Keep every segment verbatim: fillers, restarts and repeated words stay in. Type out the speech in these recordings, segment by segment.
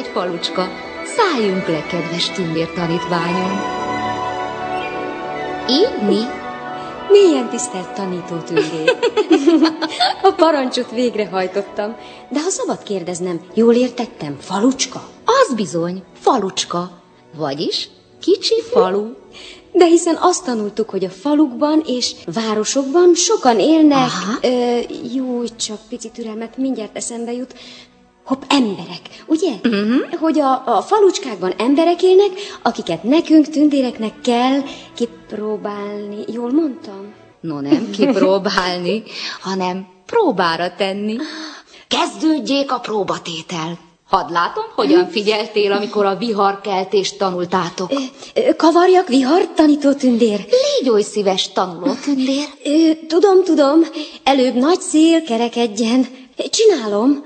falucska. Szálljunk le, kedves tündér tanítványom. Így mi? Mélyen tisztelt tanító tündér. A parancsot végrehajtottam, de ha szabad kérdeznem, jól értettem, falucska? Az bizony, falucska. Vagyis kicsi falu. De hiszen azt tanultuk, hogy a falukban és városokban sokan élnek, ö, jó, csak pici türelmet, mindjárt eszembe jut, hopp, emberek, ugye? Uh-huh. Hogy a, a falucskákban emberek élnek, akiket nekünk, tündéreknek kell kipróbálni. Jól mondtam? No nem kipróbálni, hanem próbára tenni. Kezdődjék a próbatétel. Hadd látom, hogyan figyeltél, amikor a viharkeltést tanultátok. Kavarjak vihar, tanító tündér? Légy oly szíves, tanuló tündér. Tudom, tudom, előbb nagy szél kerekedjen. Csinálom.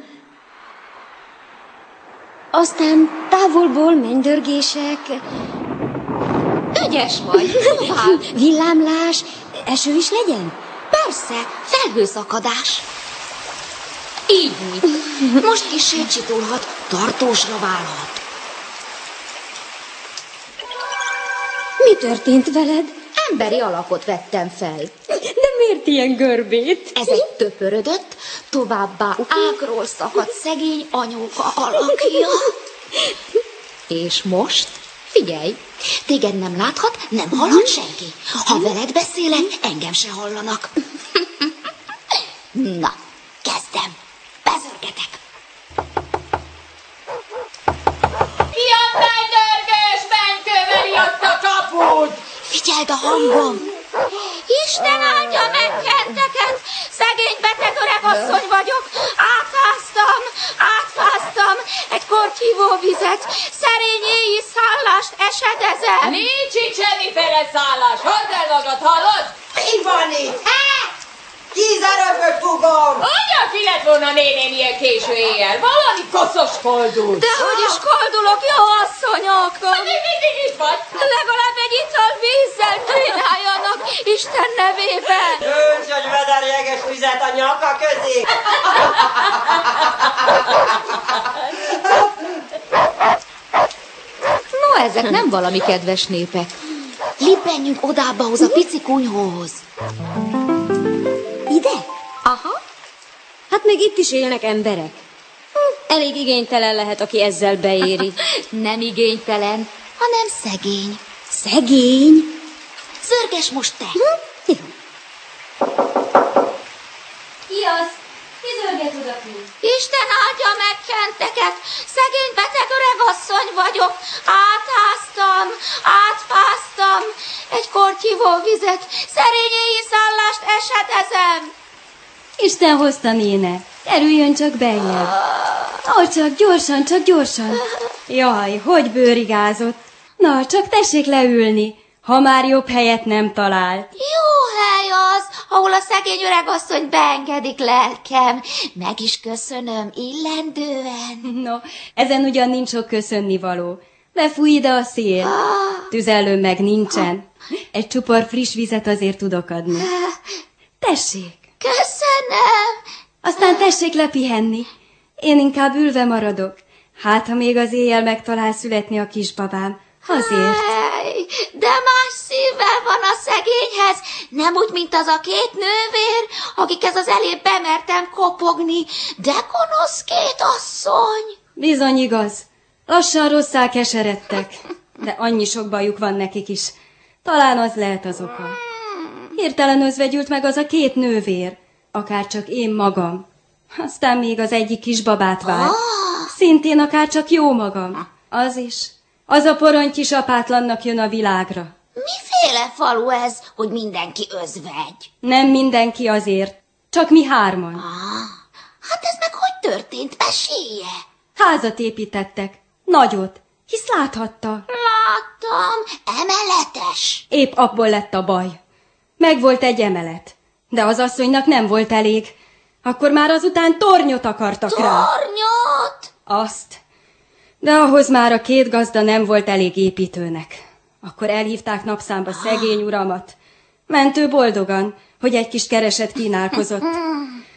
Aztán távolból mennydörgések. Ügyes vagy, tovább. Villámlás, eső is legyen? Persze, felhőszakadás. Így mi. Most kissé csitulhat, tartósra válhat. Mi történt veled? Emberi alakot vettem fel. De miért ilyen görbét? Ez egy töpörödött, továbbá ágról szakadt szegény anyóka alakja. És most, figyelj, téged nem láthat, nem hallhat senki. Ha veled beszélek, engem se hallanak. Na, kezdem. Bezörgetek. Ilyen mennydörgés, mennyköveri ott a kaput! Figyeld a hangom! Isten áldja meg kenteket! Szegény beteg öregasszony vagyok! Átfáztam, átfáztam egy kortyívó vizet, szerény éji szállást esedezem! Nincs itt semmiféle szállás! Hadd el magad, hallod? Mi van itt? Hát! Tízeröpöt fogom! Anya, ki lett volna néném ilyen késő éjjel? Valami koszos koldul! Dehogy is koldulok, jó asszonyok! Még mindig itt vagy? Legalább egy ital vízzel kínáljanak, Isten nevében! Dönts, hogy veder jeges vizet a nyaka közé! No, ezek nem valami kedves népek. Lippenjünk odább ahhoz a pici kunyhóhoz. Ide? Aha. Hát még itt is élnek emberek. Hm, elég igénytelen lehet, aki ezzel beéri. Nem igénytelen, hanem szegény. Szegény? Zörges most te. Hm? Jó. Ki az? Ki zörget odakint? Isten áldja meg kenteket! Szegény beteg öregasszony vagyok! Átáztam, átfáztam egy kortyívó vizet, szerény éji szállást esedezem! Isten hozta, néne. Kerüljön csak beljebb. Ó, csak gyorsan, csak gyorsan. Jaj, hogy bőrigázott. Na, csak tessék leülni, ha már jobb helyet nem talál. Jó hely az, ahol a szegény öregasszony beengedik lelkem. Meg is köszönöm illendően. No, ezen ugyan nincs sok köszönnivaló. Lefúj ide a szél. Tüzellőm meg nincsen. Egy csupor friss vizet azért tudok adni. Tessék. Köszönöm. Aztán tessék lepihenni. Én inkább ülve maradok. Hát, ha még az éjjel megtalál születni a kisbabám. Azért. Hey, de más szívvel van a szegényhez, nem úgy, mint az a két nővér, akikhez az elébb bemertem kopogni, de gonosz két asszony. Bizony igaz. Lassan rosszá keseredtek. De annyi sok bajuk van nekik is. Talán az lehet az oka. Hirtelen özvegyült meg az a két nővér, akárcsak én magam. Aztán még az egyik kisbabát vár. Szintén akárcsak jó magam. Az is. Az a poronty is apátlannak jön a világra. Miféle falu ez, hogy mindenki özvegy? Nem mindenki azért, csak mi hárman. Ah, hát ez meg hogy történt? Mesélje! Házat építettek. Nagyot. Hisz láthatta. Láttam, emeletes. Épp abból lett a baj. Megvolt egy emelet, de az asszonynak nem volt elég. Akkor már azután tornyot akartak rá. Tornyot? Azt. De ahhoz már a két gazda nem volt elég építőnek. Akkor elhívták napszámba szegény uramat. Mentő boldogan, hogy egy kis kereset kínálkozott.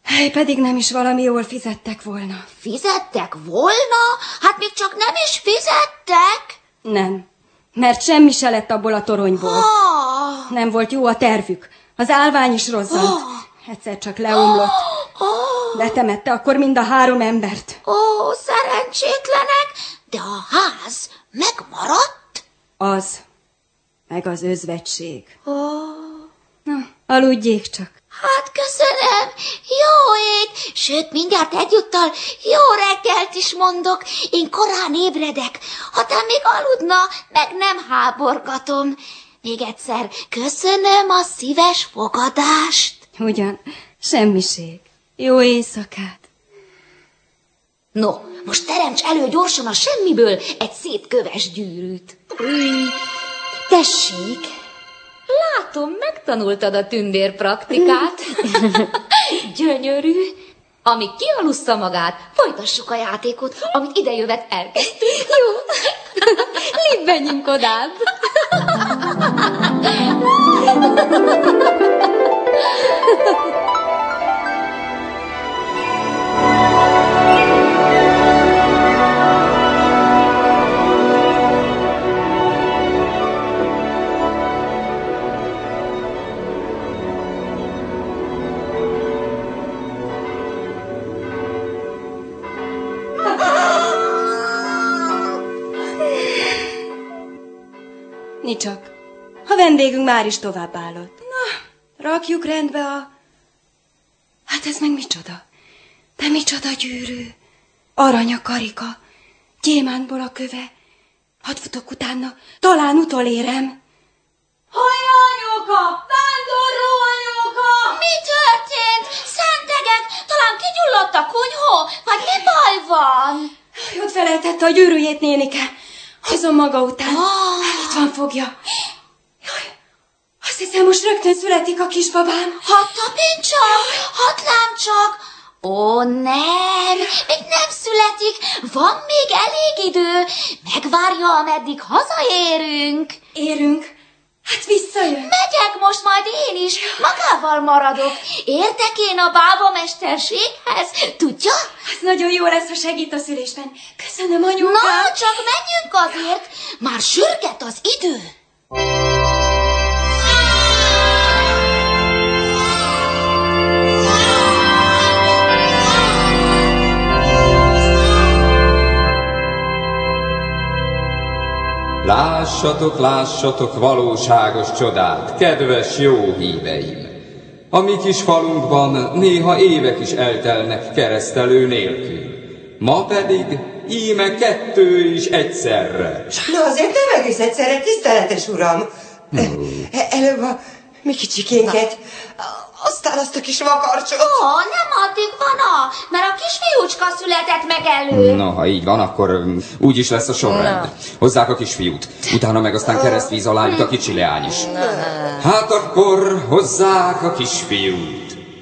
Hely, pedig nem is valami jól fizettek volna. Fizettek volna? Hát még csak nem is fizettek? Nem, mert semmi se lett abból a toronyból. Oh. Nem volt jó a tervük. Az állvány is rozzant. Oh. Egyszer csak leomlott. Oh. Letemette akkor mind a három embert. Ó, oh, szerencsétlenek, de a ház megmaradt? Az, meg az özvegység. Oh. Na, aludjék csak. Hát köszönöm, jó ég, sőt mindjárt egyúttal jó reggelt is mondok, én korán ébredek, ha te még aludna, meg nem háborgatom. Még egyszer köszönöm a szíves fogadást. Ugyan, semmiség. Jó éjszakát. No, most teremts elő gyorsan a semmiből egy szép köves gyűrűt. Tessék! Látom, megtanultad a tündérpraktikát. Gyönyörű. Amíg kialussza magát, folytassuk a játékot, amit idejövet elkezdtünk. Jó. Légy, menjünk odább. Nicsak, a vendégünk már is tovább állott. Na, rakjuk rendbe a... Hát ez meg micsoda? De micsoda gyűrű? Arany a karika, gyémántból a köve. Hadd futok utána, talán utolérem. Hajrá, anyóka! Vándorló anyóka! Mi történt? Szentegek, talán kigyulladt a kunyhó, vagy mi baj van? Ott felejtette a gyűrűjét, nénike. Hozom maga után. Oh. Itt van, fogja. Jaj, azt hiszem, most rögtön születik a kisbabám. Hadd tapintsam, hadd lám csak. Ó, nem, még nem születik, van még elég idő. Megvárja, ameddig hazaérünk. Érünk? Hát visszajön. Megyek most majd én is, magával maradok. Értek én a bábamesterséghez, tudja? Az nagyon jó lesz, ha segít a szülésben. Köszönöm, anyukám. Na, csak menjünk azért, már sürget az idő. Lássatok, lássatok valóságos csodát, kedves jó híveim! A mi kis falunkban néha évek is eltelnek keresztelő nélkül. Ma pedig íme kettő is egyszerre. Na azért nem egész egyszerre, tiszteletes uram. Hmm. Előbb a mi kicsikénket, aztán azt a kis vakarcsot. Ó, nem addig van a, mert a kisfiúcska született meg elő. No, ha így van, akkor úgy is lesz a sorrend. Hozzák a kisfiút, utána meg aztán keresztvíz alá jut a kicsi leány is. Hát akkor hozzák a kisfiút.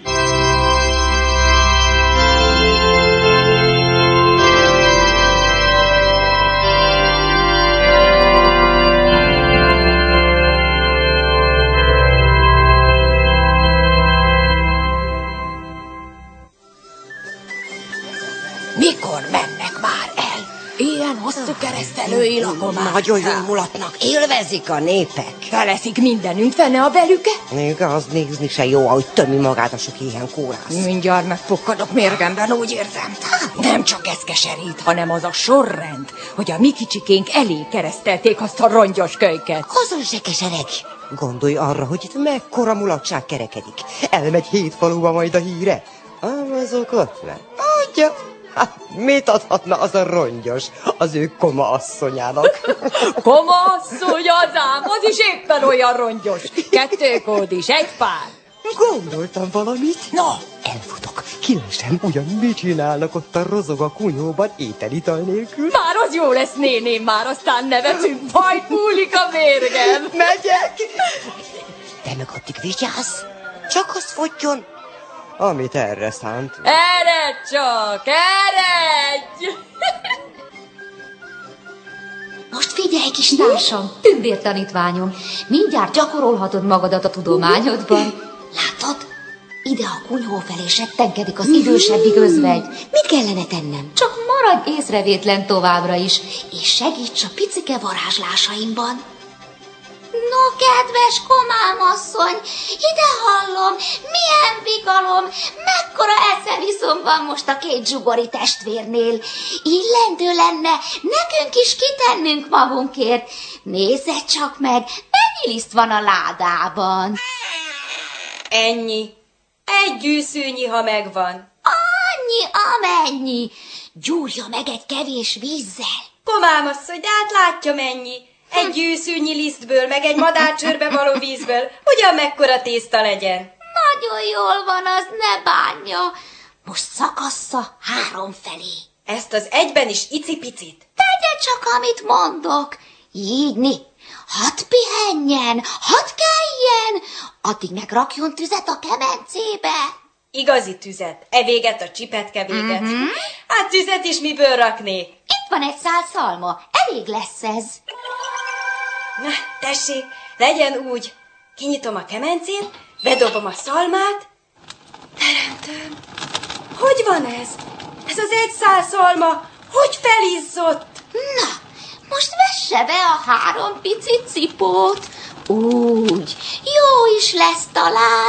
Mikor mennek már el? Ilyen hosszú keresztelői lakomák. Nagyon jól mulatnak, élvezik a népek. Feleszik mindenünk fene a belüket? Igaz, nézni se jó, ahogy tömi magát a sok éhen kórász. Mindjárt megpukkadok mérgemben, úgy érzem. Nem csak ez keserít, hanem az a sorrend, hogy a mi kicsikénk elé keresztelték azt a rongyos kölyket. Azon se kesereg. Gondolj arra, hogy itt mekkora mulatság kerekedik. Elmegy hét faluba majd a híre. Ám azok ott le. Adja. Hát, mit adhatna az a rongyos az ő koma asszonyának? Koma asszony az ám, az is éppen olyan rongyos. Kettő kód is, egy pár. Gondoltam valamit. No, elfutok. Kilesem, ugyan mit csinálnak ott a rozog a kunyhóban ételital nélkül? már az jó lesz, néném, már aztán nevetünk, majd múlik a mérgem. Megyek! Te meg addig vigyázz, csak az fogjon, amit erre szánt. Eredj csak, eredj! Most figyelj, kis társam, tündértanítványom, mindjárt gyakorolhatod magadat a tudományodban. Látod? Ide a kunyhó felé settenkedik az idősebbik özvegy. Mit kellene tennem? Csak maradj észrevétlen továbbra is, és segíts a picike varázslásaimban. No, kedves komámasszony, ide hallom, milyen bigalom, mekkora eszeviszom van most a két zsugori testvérnél. Illendő lenne nekünk is kitennünk magunkért. Nézze csak meg, mennyi liszt van a ládában. Ennyi. Egy gyűszűnyi, ha megvan. Annyi, amennyi. Gyúrja meg egy kevés vízzel. Komámasszony, de hát látja mennyi. Egy gyűszűnyi lisztből, meg egy madárcsőrbe való vízből. Hogyan mekkora tészta legyen? Nagyon jól van, az ne bánja. Most szakassza három felé. Ezt az egyben is icipicit. Tegye csak, amit mondok. Így, hadd pihenjen, hadd keljen, addig meg rakjon tüzet a kemencébe. Igazi tüzet, e véget a csipetke véget. Mm-hmm. Hát tüzet is miből raknék? Itt van egy szál szalma, elég lesz ez. Na, tessék, legyen úgy. Kinyitom a kemencét, bedobom a szalmát. Teremtőm, hogy van ez? Ez az egy szál szalma, hogy felizzott? Na, most vesse be a három pici cipót. Úgy, jó is lesz talán.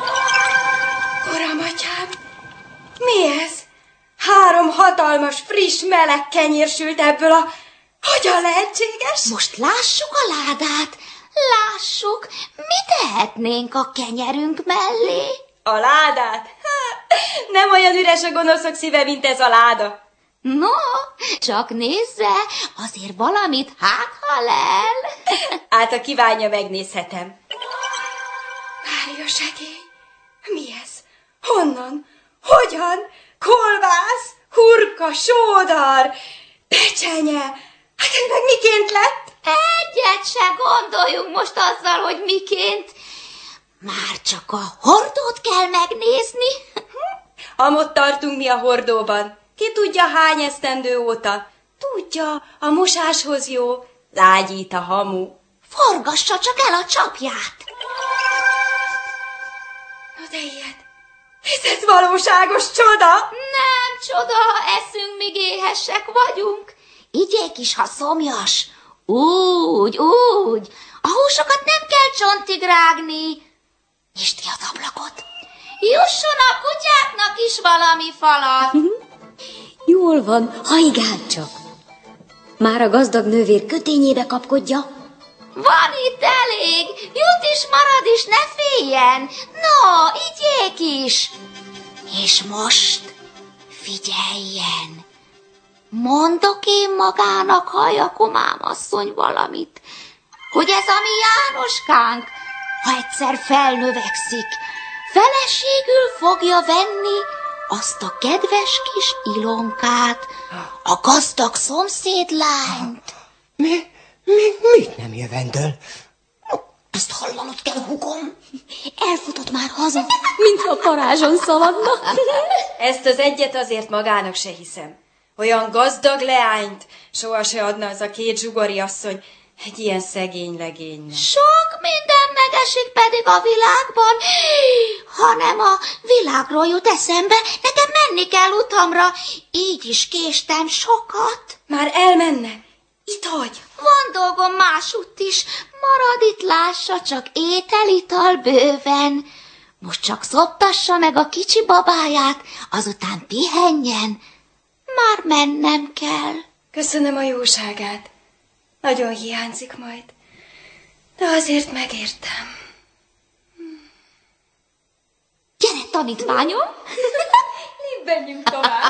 Uram, atyám, mi ez? Három hatalmas, friss, meleg kenyér sült ebből a... Hogyan lehetséges? Most lássuk a ládát, lássuk, mi tehetnénk a kenyerünk mellé. A ládát? Ha, nem olyan üres a gonoszok szíve, mint ez a láda. No, csak nézze, azért valamit hát, ha lel. Hát, ha kívánja, megnézhetem. Mária segély, mi ez? Honnan? Hogyan? Kolbász, hurka, sódar, pecsenye. Hát ez meg miként lett? Egyet se gondoljunk most azzal, hogy miként. Már csak a hordót kell megnézni. Amott tartunk mi a hordóban. Ki tudja hány esztendő óta? Tudja, a mosáshoz jó, lágyít a hamu. Forgassa csak el a csapját. No de ilyet, hisz ez valóságos csoda? Nem csoda, ha eszünk, míg éhesek vagyunk. Igyék is, ha szomjas. Úgy, úgy. A húsokat nem kell csontig rágni. Nyisd ki az ablakot. Jusson a kutyáknak is valami falat. Jól van, hajgál csak. Már a gazdag nővér kötényébe kapkodja. Van itt elég, jut is, marad is, ne féljen. No, igyék is. És most figyeljen. Mondok én magának, hallja, komámasszony, valamit, hogy ez a mi Jánoskánk, ha egyszer felnövekszik, feleségül fogja venni azt a kedves kis Ilonkát, a gazdag szomszédlányt. Mi, mi, mit nem jövendől? Ezt hallanod kell, hugom. Elfutott már haza. Mintha a parázson szaladna. Ezt az egyet azért magának se hiszem. Olyan gazdag leányt soha se adna az a két zsugori asszony egy ilyen szegény legénynek. Sok minden megesik pedig a világban, hanem a világról jut eszembe, nekem menni kell utamra, így is késtem sokat. Már elmenne? Itt hagy. Van dolgom másutt is, marad itt, lássa csak étel-ital bőven. Most csak szoptassa meg a kicsi babáját, azután pihenjen. Már mennem kell. Köszönöm a jóságát. Nagyon hiányzik majd, de azért megértem. Gyere, tanítványom! Menjünk tovább.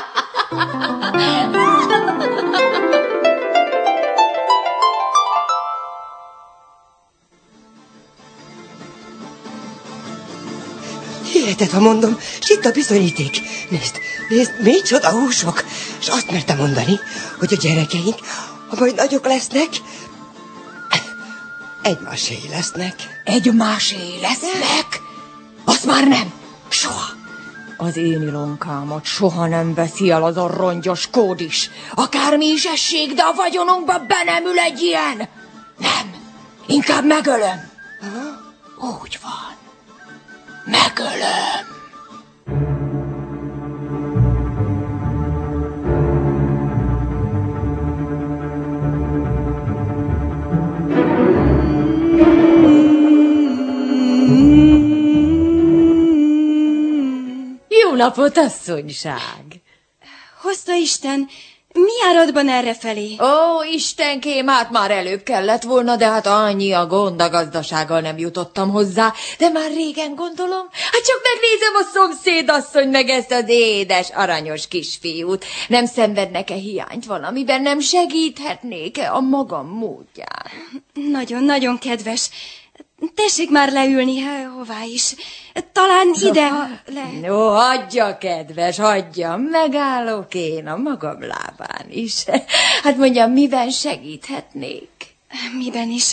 Hiheted, ha mondom, s itt a bizonyíték. Nézd, nézd, micsoda húsok. És azt mertem mondani, hogy a gyerekeink, ha majd nagyok lesznek, egymáséi lesznek. Egymáséi lesznek? Az már nem. Soha. Az én Ilonkámat soha nem veszi el az a rongyos kódis. Akármi is essék, de a vagyonunkba be nem ül egy ilyen. Nem. Inkább megölöm. Ha? Úgy van. Megölöm. napot, asszonyság! Hozta Isten, mi áradban errefelé? Ó, Istenkém, hát már előbb kellett volna, de hát annyi a gond, a gazdasággal nem jutottam hozzá, de már régen gondolom. Hát csak megnézem a szomszédasszony meg ezt az édes, aranyos kisfiút. Nem szenvednek-e hiányt valamiben, nem segíthetnék-e a magam módján? Nagyon-nagyon kedves. Tessék már leülni, hová is. Talán ide, ha le... No, hagyja, kedves, hagyja. Megállok én a magam lábán is. Hát mondjam, miben segíthetnék? Miben is?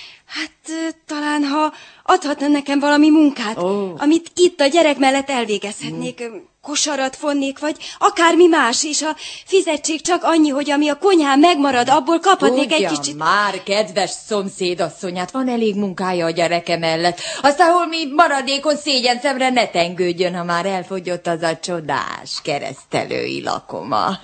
Hát talán, ha adhatna nekem valami munkát, oh. amit itt a gyerek mellett elvégezhetnék. Mm. Kosarat fonnék, vagy akármi más, és a fizetség csak annyi, hogy ami a konyhán megmarad, abból kaphatnék Ugyan, egy kicsit... már, kedves szomszédasszonyát, van elég munkája a gyereke mellett. Aztán holmi maradékon szégyen szemre ne tengődjön, ha már elfogyott az a csodás keresztelői lakoma.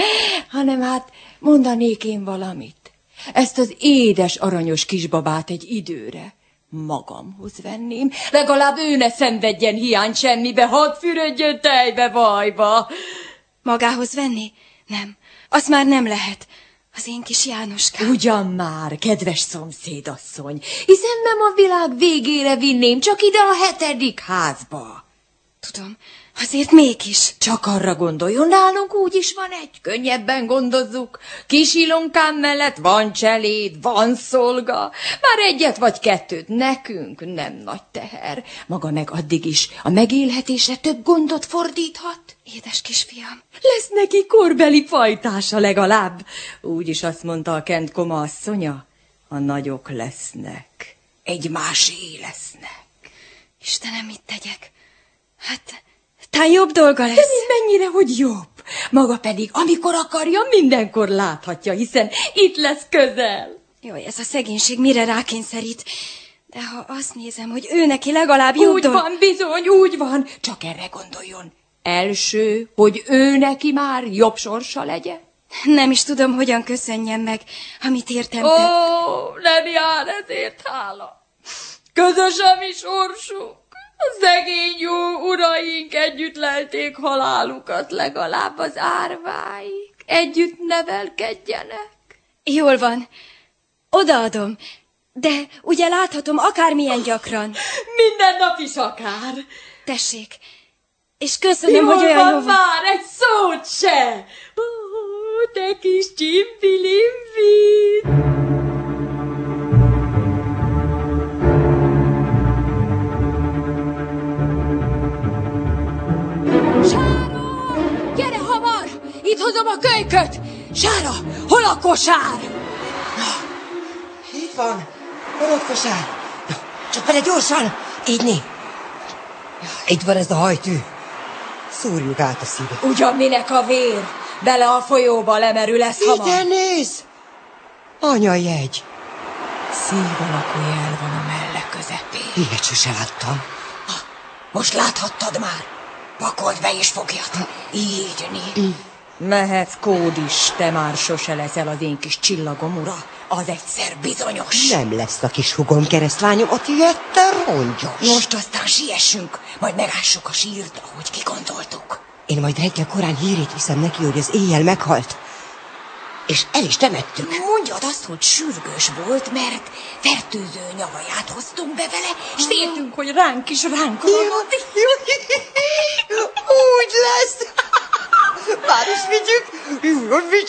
Hanem hát mondanék én valamit. Ezt az édes, aranyos kisbabát egy időre magamhoz venném, legalább ő ne szenvedjen hiány semmibe, hadd fürödjön tejbe, vajba. Magához venni? Nem, azt már nem lehet. Az én kis Jánoskám. Ugyan már, kedves szomszédasszony, hiszen nem a világ végére vinném, csak ide a hetedik házba. Tudom, azért mégis. Csak arra gondoljon, nálunk úgy is van egy, könnyebben gondozzuk. Kis Ilonkám mellett van cseléd, van szolga, már egyet vagy kettőt nekünk nem nagy teher. Maga meg addig is a megélhetésre több gondot fordíthat. Édes kisfiam. Lesz neki korbeli fajtása legalább. Úgy is azt mondta a Kent Koma asszonya, a nagyok lesznek, egymásé lesznek. Istenem, mit tegyek? Hát... Tán jobb dolga lesz. De mennyire, hogy jobb. Maga pedig, amikor akarja, mindenkor láthatja, hiszen itt lesz közel. Jaj, ez a szegénység mire rákényszerít. De ha azt nézem, hogy ő neki legalább jobb Úgy dolg... van, bizony, úgy van. Csak erre gondoljon. Első, hogy ő neki már jobb sorsa legyen. Nem is tudom, hogyan köszönjem meg, amit értem. Ó, nem jár ezért hála. Közös a mi sorsunk. A szegény jó uraink együtt lelték halálukat, legalább az árváik. Együtt nevelkedjenek. Jól van, odaadom, de ugye láthatom akármilyen gyakran. Minden nap is akár. Tessék, és köszönöm, Jól hogy olyan van jó... már, egy szót se. Ó, te kis csimpi-limpi. Gyere hamar! Itt hozom a kölyköt! Sára, hol a kosár? Itt van, hol a kosár? Csak vele gyorsan, így né. Itt van ez a hajtű. Szúrjuk át a szívet. Ugyan minek a vér? Bele a folyóba lemerül ez hamar. Ide néz! Anyajegy. Szív alakú jel van a melle közepén. Ilyet sose láttam. Most láthattad már? Pakold be és fogjad. Így, né. Mehetsz, Kódis, te már sose leszel az én kis csillagom ura. Az egyszer bizonyos. Nem lesz a kis hugom keresztlányom, a tiéd te rongyos. Most aztán siessünk, majd megássuk a sírt, ahogy kigondoltuk. Én majd reggel korán hírét viszem neki, hogy az éjjel meghalt. És el is temettük. Mondjad azt, hogy sürgős volt, mert fertőző nyavaját hoztunk be vele, és féltünk, hogy ránk is ránk halad. Úgy lesz. Már is vigyük. Vicc